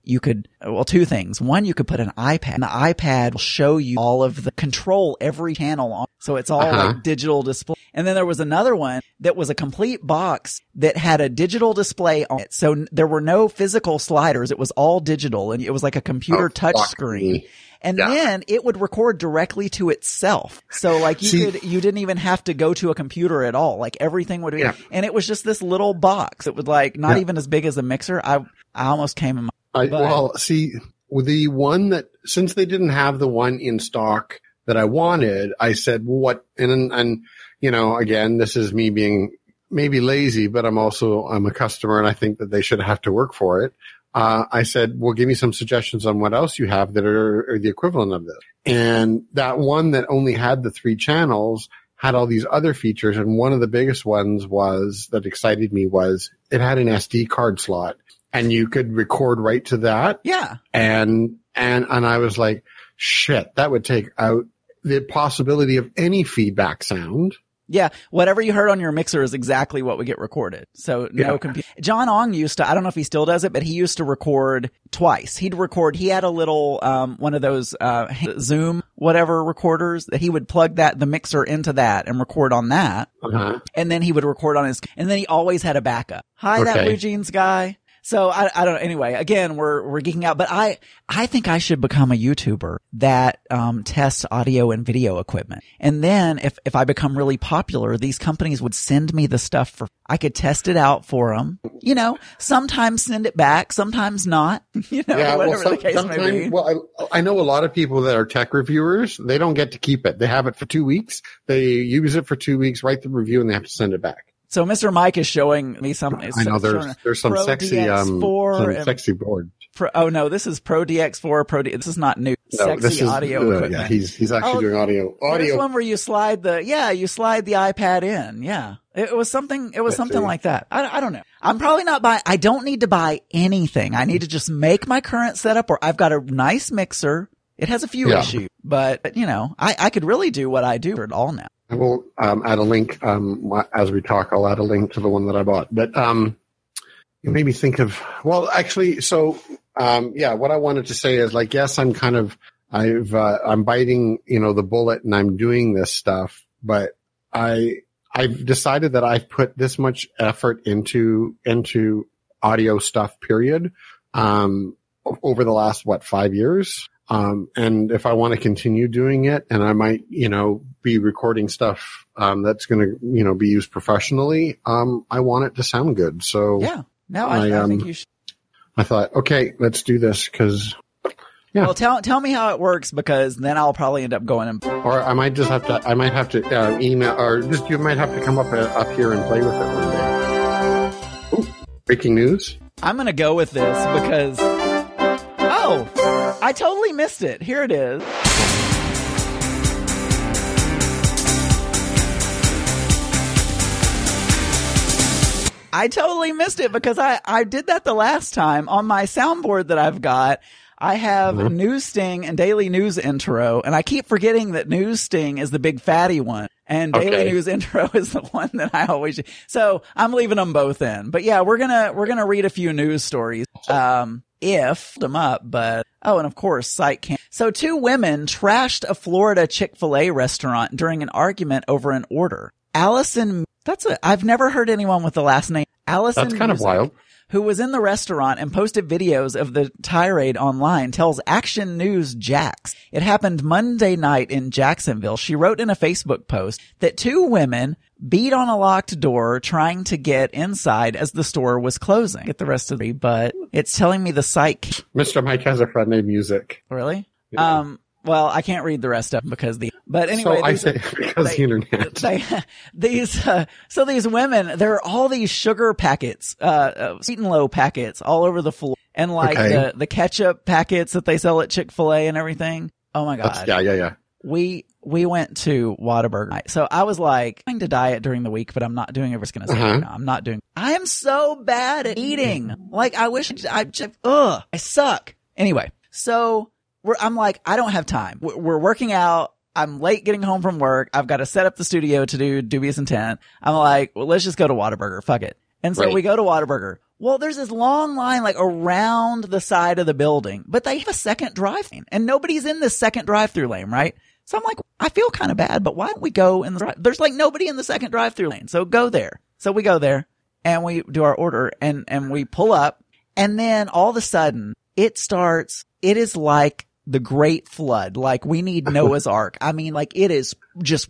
You could, well, two things. One, you could put an iPad. And the iPad will show you all of the control every channel on. So it's all Uh-huh. like digital display. And then there was another one that was a complete box that had a digital display on it. So n- there were no physical sliders. It was all digital and it was like a computer Oh, touch fuck screen. me. And Yeah. then it would record directly to itself. So like you See- could, you didn't even have to go to a computer at all. Like everything would be, Yeah. and it was just this little box. It was like not Yeah. even as big as a mixer. I, I almost came in my, I, But- well, see, the one that, since they didn't have the one in stock that I wanted, I said, well, what, and, and, you know, again, this is me being maybe lazy, but I'm also, I'm a customer and I think that they should have to work for it. Uh, I said, well, give me some suggestions on what else you have that are, are the equivalent of this. And that one that only had the three channels had all these other features. And one of the biggest ones was that excited me was it had an S D card slot. And you could record right to that. yeah. And, and, and I was like, shit, that would take out the possibility of any feedback sound. Yeah, whatever you heard on your mixer is exactly what would get recorded. So no Yeah. computer. John Ong used to, I don't know if he still does it, but he used to record twice. He'd record, he had a little, um, one of those, uh, Zoom, whatever recorders that he would plug that, the mixer into that and record on that. Uh-huh. And then he would record on his, and then he always had a backup. Hi, that Okay. Blue Jeans guy. So I, I don't know. Anyway, again, we're, we're geeking out, but I, I think I should become a YouTuber that, um, tests audio and video equipment. And then if, if I become really popular, these companies would send me the stuff for, I could test it out for them. You know, sometimes send it back, sometimes not, you know, Yeah, well, whatever some, the case may sometimes, be. well, I, I know a lot of people that are tech reviewers. They don't get to keep it. They have it for two weeks. They use it for two weeks, write the review, and they have to send it back. So Mister Mike is showing me something. I know there's there's some Pro sexy D X um four some and sexy board. Pro, oh no, this is Pro D X four, Pro D, this is not new. No, Sexy this is, audio uh, equipment. Yeah, he's he's actually Oh, doing audio This audio. one where you slide the, yeah, you slide the iPad in. Yeah. It, it was something, it was Let's something see. like that. I, I don't know. I'm probably not buying, I don't need to buy anything. I need to just make my current setup or I've got a nice mixer. It has a few Yeah. issues, but you know, I, I could really do what I do for it all now. I will um, add a link um, as we talk. I'll add a link to the one that I bought. But um, it made me think of, well, actually, so um, yeah, what I wanted to say is like, yes, I'm kind of, I've, uh, I'm biting, you know, the bullet and I'm doing this stuff, but I, I've decided that I've put this much effort into, into audio stuff, period, um, over the last, what, five years. Um, and if I want to continue doing it and I might, you know, be recording stuff, um, that's going to, you know, be used professionally, um, I want it to sound good. So Yeah. No, I, I, I um, think you should. I thought, okay, let's do this because, yeah. Well, tell, tell me how it works because then I'll probably end up going and, or I might just have to, I might have to, uh, email or just, you might have to come up, uh, up here and play with it one day. Ooh, breaking news. I'm going to go with this because, oh, I totally missed it. Here it is. I totally missed it because I, I did that the last time on my soundboard that I've got. I have Mhm. News Sting and Daily News Intro, and I keep forgetting that News Sting is the big fatty one, and Daily Okay. News Intro is the one that I always. So I'm leaving them both in. But yeah, we're gonna we're gonna read a few news stories. Um, if them up, but oh, and of course, site can't. So two women trashed a Florida Chick-fil-A restaurant during an argument over an order. Allison, that's a I've never heard anyone with the last name Allison. That's kind of Music, wild. who was in the restaurant and posted videos of the tirade online, tells Action News Jax. It happened Monday night in Jacksonville. She wrote in a Facebook post that two women beat on a locked door trying to get inside as the store was closing. Get the rest of the, but it's telling me the site. Mister Mike has a friend named Music. Really? Yeah. Um, well, I can't read the rest of them because the, but anyway. So I these- say because they- the internet. They, these, uh, so these women, there are all these sugar packets, uh, uh, sweet and low packets all over the floor. And like Okay. the, the ketchup packets that they sell at Chick-fil-A and everything. Oh my That's, God. yeah, yeah, yeah. We, we went to Whataburger. So I was like, trying to diet during the week, but I'm not doing it. I was going to say, Uh-huh. no, I'm not doing, I am so bad at eating. Like I wish I just, ugh, I suck. Anyway, so we're, I'm like, I don't have time. We're, we're working out. I'm late getting home from work. I've got to set up the studio to do Dubious Intent. I'm like, well, let's just go to Whataburger. Fuck it. And so Right. we go to Whataburger. Well, there's this long line like around the side of the building, but they have a second drive lane and nobody's in this second drive-through lane, right? So I'm like, I feel kind of bad, but why don't we go in the drive? There's like nobody in the second drive-through lane. So go there. So we go there and we do our order and, and we pull up and then all of a sudden it starts, it is like the great flood. Like we need Noah's Ark. I mean, like it is just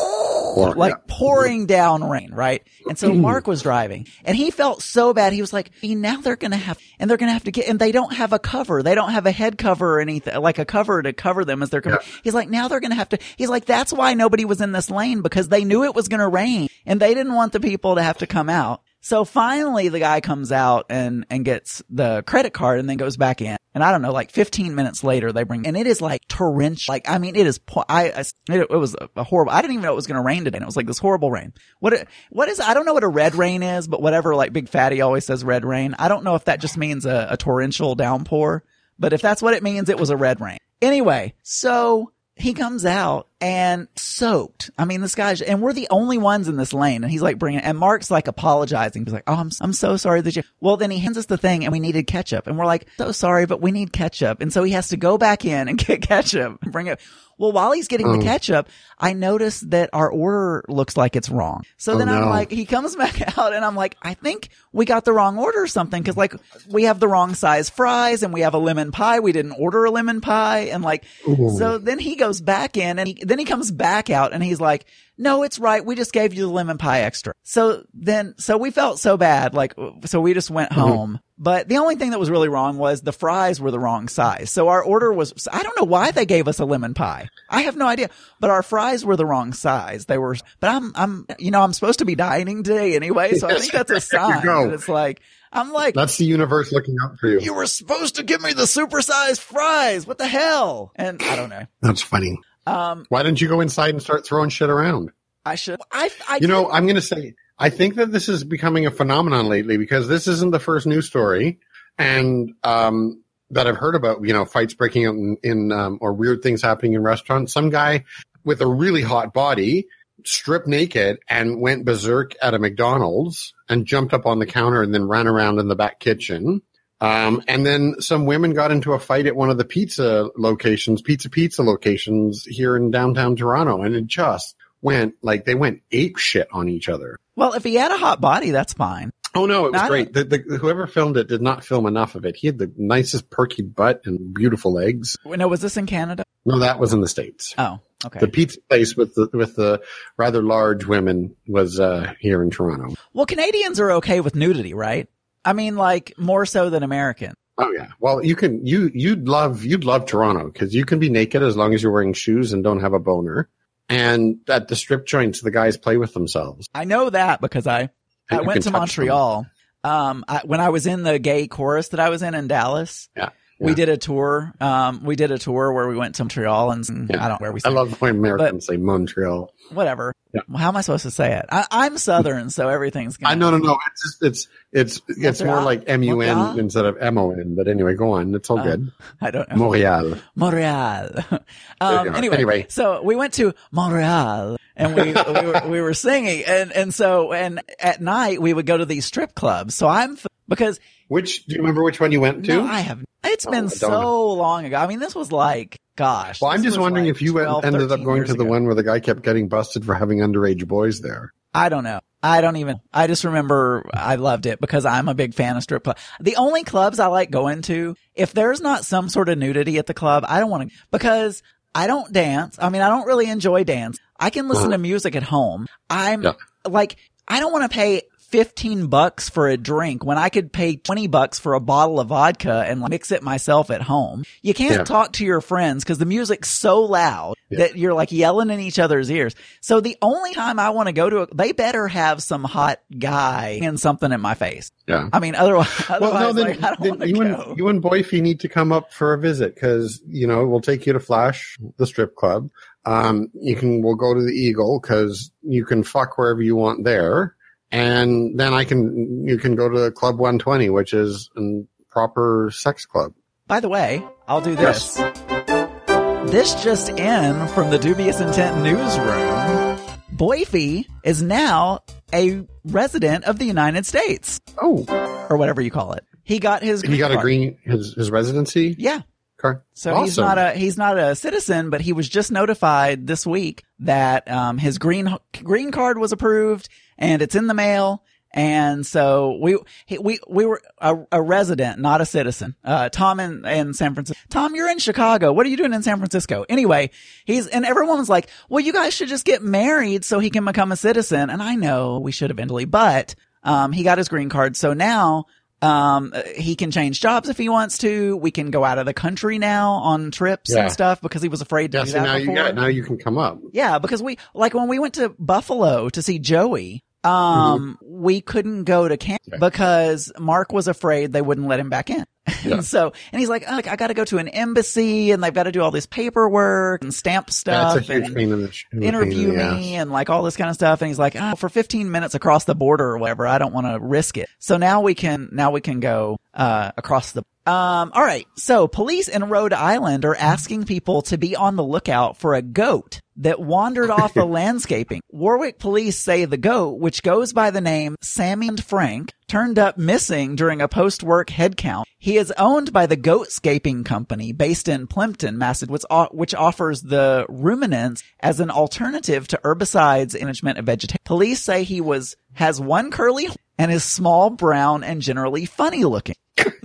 like pouring down rain, right? And so Mark was driving and he felt so bad. He was like, now they're going to have, and they're going to have to get, and they don't have a cover. They don't have a head cover or anything, like a cover to cover them as they're coming. Yeah. He's like, now they're going to have to, he's like, that's why nobody was in this lane because they knew it was going to rain and they didn't want the people to have to come out. So finally the guy comes out and, and gets the credit card and then goes back in. And I don't know, like fifteen minutes later they bring, and it is like torrential. Like, I mean, it is, I, I it, it was a horrible, I didn't even know it was going to rain today. And it was like this horrible rain. What, what is, I don't know what a red rain is, but whatever, like Big Fatty always says red rain. I don't know if that just means a, a torrential downpour, but if that's what it means, it was a red rain. Anyway, so he comes out and soaked. I mean, this guy's, and we're the only ones in this lane. And he's like bringing, and Mark's like apologizing. He's like, oh, I'm, I'm so sorry that you, well, then he hands us the thing and we needed ketchup. And we're like, so sorry, but we need ketchup. And so he has to go back in and get ketchup and bring it. Well, while he's getting oh. the ketchup, I notice that our order looks like it's wrong. So oh, then I'm no. like, he comes back out and I'm like, I think we got the wrong order or something. Cause like we have the wrong size fries and we have a lemon pie. We didn't order a lemon pie. And like, Ooh. so then he goes back in and he, then he comes back out and he's like, no, it's right. We just gave you the lemon pie extra. So then, so we felt so bad. Like, so we just went mm-hmm. home. But the only thing that was really wrong was the fries were the wrong size. So our order was, I don't know why they gave us a lemon pie. I have no idea, but our fries were the wrong size. They were, but I'm, I'm, you know, I'm supposed to be dining today anyway. So yes, I think that's a sign that it's like, I'm like, that's the universe looking out for you. You were supposed to give me the supersized fries. What the hell? And I don't know. That's funny. Um, why didn't you go inside and start throwing shit around? I should. I, I you know, I'm going to say, I think that this is becoming a phenomenon lately because this isn't the first news story and, um, that I've heard about, you know, fights breaking out in, in um, or weird things happening in restaurants. Some guy with a really hot body stripped naked and went berserk at a McDonald's and jumped up on the counter and then ran around in the back kitchen. Um, and then some women got into a fight at one of the pizza locations, pizza pizza locations here in downtown Toronto. And it just went like they went ape shit on each other. Well, if he had a hot body, that's fine. Oh no, it was great. The, the, whoever filmed it did not film enough of it. He had the nicest perky butt and beautiful legs. No, was this in Canada? No, that was in the States. Oh, okay. The pizza place with the with the rather large women was uh, here in Toronto. Well, Canadians are okay with nudity, right? I mean, like more so than Americans. Oh yeah. Well, you can you you'd love you'd love Toronto because you can be naked as long as you're wearing shoes and don't have a boner. And at the strip joints, the guys play with themselves. I know that because I, I went to Montreal. Um, I, when I was in the gay chorus that I was in in Dallas, yeah, yeah. we did a tour. Um, we did a tour where we went to Montreal and yeah. I don't know where we. I love when Americans say Montreal. Whatever. Yeah. Well, how am I supposed to say it? I, I'm Southern, so everything's. Gonna I no no no. It's just, it's it's it's Montreal? More like M U N Montreal? Instead of M O N. But anyway, go on. It's all uh, good. I don't know. Montreal. Montreal. um, anyway, anyway, so we went to Montreal and we we were we were singing and and so and at night we would go to these strip clubs. So I'm because which do you remember which one you went to? No, I have. It's been oh, so know. long ago. I mean, this was like. Gosh. Well, I'm just wondering like if you twelve, ended up going to the ago. one where the guy kept getting busted for having underage boys there. I don't know. I don't even, I just remember I loved it because I'm a big fan of strip club. The only clubs I like going to, if there's not some sort of nudity at the club, I don't want to, because I don't dance. I mean, I don't really enjoy dance. I can listen uh-huh. to music at home. I'm yeah. like, I don't want to pay fifteen bucks for a drink when I could pay twenty bucks for a bottle of vodka and like, mix it myself at home. You can't yeah. talk to your friends because the music's so loud yeah. that you're like yelling in each other's ears. So the only time I want to go to it, they better have some hot guy and something in my face. Yeah. I mean, otherwise, otherwise well, no, then, like, I don't want to you go. And, you and Boyfie need to come up for a visit because, you know, we'll take you to Flash, the strip club. Um, you can, we'll go to the Eagle because you can fuck wherever you want there. And then I can, you can go to Club one twenty, which is a proper sex club. By the way, I'll do this. Yes. This just in from the Dubious Intent newsroom. Boyfie is now a resident of the United States. Oh. Or whatever you call it. He got his green He got card. a green, his, his residency? Yeah. Okay. So awesome. he's not a he's not a citizen, but he was just notified this week that um his green green card was approved and it's in the mail. And so we he, we we were a, a resident, not a citizen. Uh, Tom in, in San Francisco. Tom, you're in Chicago. What are you doing in San Francisco? Anyway, he's and everyone was like, "Well, you guys should just get married so he can become a citizen." And I know we should eventually, but um he got his green card, so now. Um, he can change jobs if he wants to. We can go out of the country now on trips Yeah. and stuff because he was afraid to Yeah, do so that now before. you, yeah, now you can come up. Yeah, because we, like when we went to Buffalo to see Joey, um, mm-hmm. we couldn't go to camp Okay. because Mark was afraid they wouldn't let him back in. Yeah. And so, and he's like, oh, I got to go to an embassy and they've got to do all this paperwork and stamp stuff. That's a huge and pain in the, in the interview pain in the me ass. and like all this kind of stuff. And he's like, oh, for fifteen minutes across the border or whatever, I don't want to risk it. So now we can, now we can go, uh, across the Um, all right. So police in Rhode Island are asking people to be on the lookout for a goat that wandered off a landscaping. Warwick police say the goat, which goes by the name Sammy and Frank, turned up missing during a post-work head count. He is owned by the Goatscaping Company based in Plimpton, Massachusetts, which offers the ruminants as an alternative to herbicides and management of vegetation. Police say he was, has one curly and is small, brown, and generally funny looking.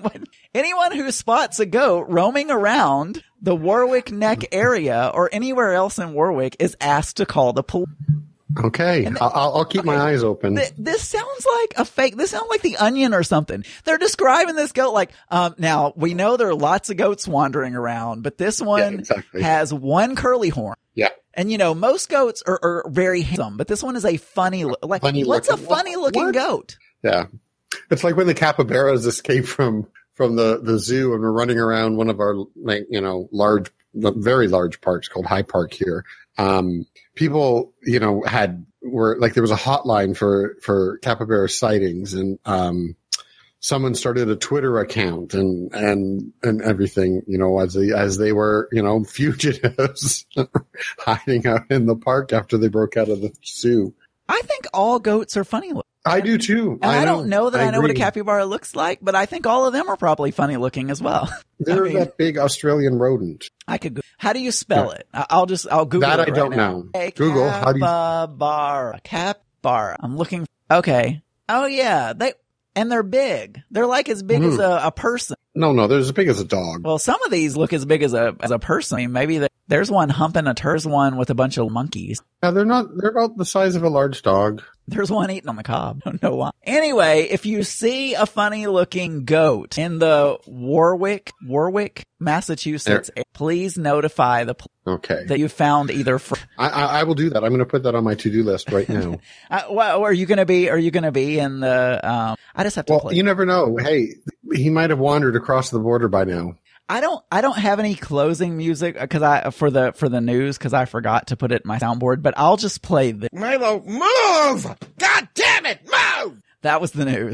Anyone who spots a goat roaming around the Warwick Neck area or anywhere else in Warwick is asked to call the police. Okay, And th- I'll, I'll keep okay. my eyes open. Th- this sounds like a fake. This sounds like The Onion or something. They're describing this goat like, um, now we know there are lots of goats wandering around, but this one Yeah, exactly. has one curly horn. Yeah. And you know, most goats are, are very handsome, but this one is a funny, lo- like, Funny what's looking- a funny looking what? goat? Yeah. It's like when the capybaras escape from, from the, the zoo and we're running around one of our, like, you know, large, very large parks called High Park here. Um, people, you know, had, were like, there was a hotline for, for capybara sightings and, um, someone started a Twitter account and, and, and everything, you know, as they, as they were, you know, fugitives hiding out in the park after they broke out of the zoo. I think all goats are funny looking. I do too. And I, I don't know that I, know what a agree. capybara looks like, but I think all of them are probably funny looking as well. They're I mean, that big Australian rodent. I could go. How do you spell it? I- I'll just, I'll Google That it I right don't now. know. A Google, how do you- Capybara. Capybara. I'm looking. Okay. Oh yeah. They, and they're big. They're like as big Mm. as a, a person. No, no, they're as big as a dog. Well, some of these look as big as a, as a person. I mean, maybe they, there's one humping a turd. There's one with a bunch of monkeys. Yeah, they're not, they're about the size of a large dog. There's one eating on the cob. I don't know why. Anyway, if you see a funny looking goat in the Warwick, Warwick, Massachusetts, please notify the police Okay. that you found either. Fr- I, I, I will do that. I'm going to put that on my to-do list right now. uh, well, are you going to be, are you going to be in the, um, I just have to Well, play. you never know. Hey, he might have wandered across the border by now. I don't, I don't have any closing music because I, for the, for the news because I forgot to put it in my soundboard, but I'll just play this. Milo, move! God damn it, move! That was the news.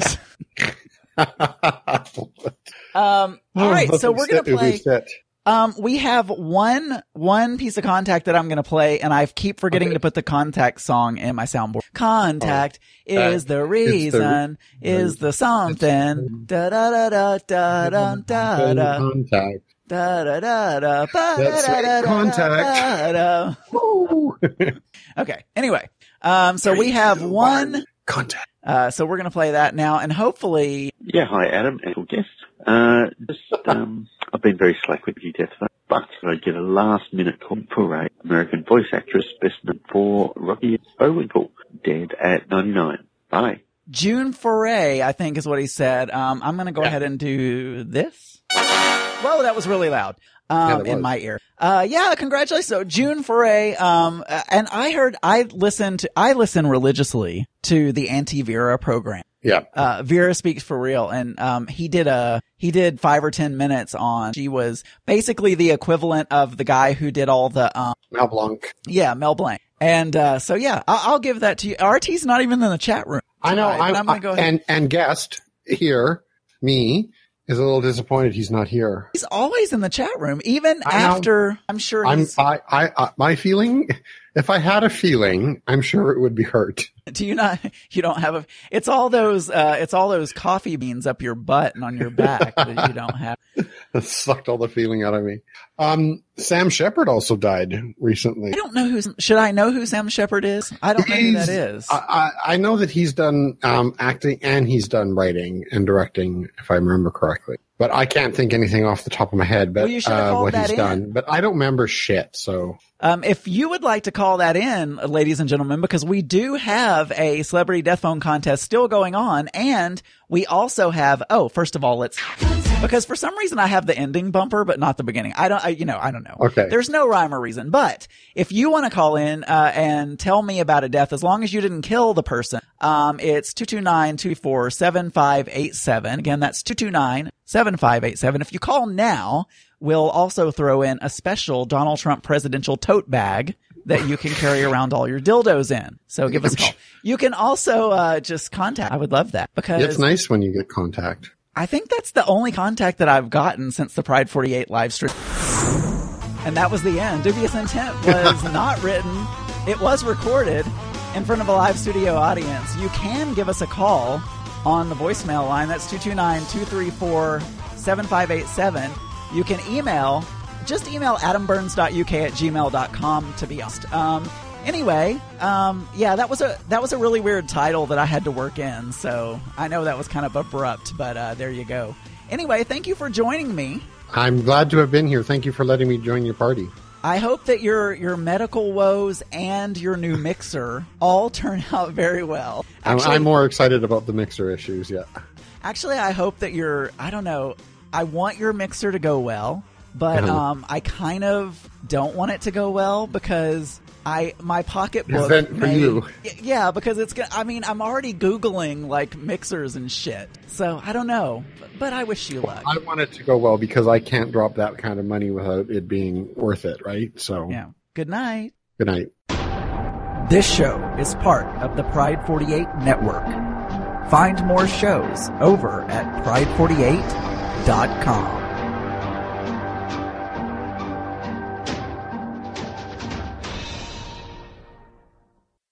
um, all right. So we're going to play. Um, we have one, one piece of contact that I'm going to play, and I keep forgetting Okay. to put the contact song in my soundboard. Contact Oh, is uh, the it's reason, the- is the something. Da da da da da da da da Contact. da da da da da That's da right, da contact. da. Woo. Okay. Anyway, um, so we have one. Contact. Uh, so we're going to play that now, and hopefully, Yeah, hi Adam and your guest. Uh, just, um, I've been very slack with you, Death, but I get a last minute call for a American voice actress, best known for Rocky Bullwinkle, dead at ninety-nine. Bye. June Foray, I think is what he said. Um, I'm going to go Yeah. ahead and do this. Whoa, that was really loud. Yeah, Um, that in was. my ear. Uh, yeah, congratulations. So June Foray, um, uh, and I heard, I listened to, I listen religiously to the Anti-Vera program. Yeah. Uh, Vera Speaks for Real. And, um, he did a, he did five or ten minutes on, she was basically the equivalent of the guy who did all the, um, Mel Blanc. yeah, Mel Blanc. And, uh, so yeah, I'll, I'll give that to you. R T's not even in the chat room. I know. tonight, but I'm, I'm going to go ahead. and, and guest here, me, is a little disappointed he's not here. He's always in the chat room, even I know. after, I'm sure I'm, he's, I, I, I, my feeling If I had a feeling, I'm sure it would be hurt. Do you not, you don't have a, it's all those, uh, it's all those coffee beans up your butt and on your back that you don't have. It sucked all the feeling out of me. Um, Sam Shepard also died recently. I don't know who's, should I know who Sam Shepard is? I don't know who that is. I, I, I know that he's done, um, acting and he's done writing and directing, if I remember correctly. But I can't think anything off the top of my head, but, well, you should have uh, called what that he's in. done. But I don't remember shit, so. Um, if you would like to call that in, ladies and gentlemen, because we do have a celebrity death phone contest still going on, and we also have, oh, first of all, let's, because for some reason I have the ending bumper, but not the beginning. I don't, I, you know, I don't know. Okay. There's no rhyme or reason, but if you want to call in, uh, and tell me about a death, as long as you didn't kill the person, um, it's two two nine, two four, seven five eight seven. Again, that's two two nine, seven five eight seven. If you call now, we'll also throw in a special Donald Trump presidential tote bag that you can carry around all your dildos in. So give us a call. You can also uh just contact. I would love that because it's nice when you get contact. I think that's the only contact that I've gotten since the Pride forty-eight live stream. And that was the end. Dubious Intent was not written. It was recorded in front of a live studio audience. You can give us a call on the voicemail line. That's two two nine, two three four, seven five eight seven. You can email, just email adamburns dot u k at gmail dot com to be honest. Um, anyway, um, yeah, that was a, that was a really weird title that I had to work in. So I know that was kind of abrupt, but, uh, there you go. Anyway, thank you for joining me. I'm glad to have been here. Thank you for letting me join your party. I hope that your, your medical woes and your new mixer all turn out very well. Actually, I'm, I'm more excited about the mixer issues, yeah. Actually, I hope that your, I don't know, I want your mixer to go well, but Uh-huh. um, I kind of don't want it to go well because I my pocketbook. Event for may- you. Y- Yeah, because it's. go- I mean, I'm already Googling like mixers and shit, so I don't know. But, but I wish you luck. I want it to go well because I can't drop that kind of money without it being worth it, right? So, Yeah. Good night. good night. This show is part of the Pride forty-eight network. Find more shows over at pride forty-eight dot com.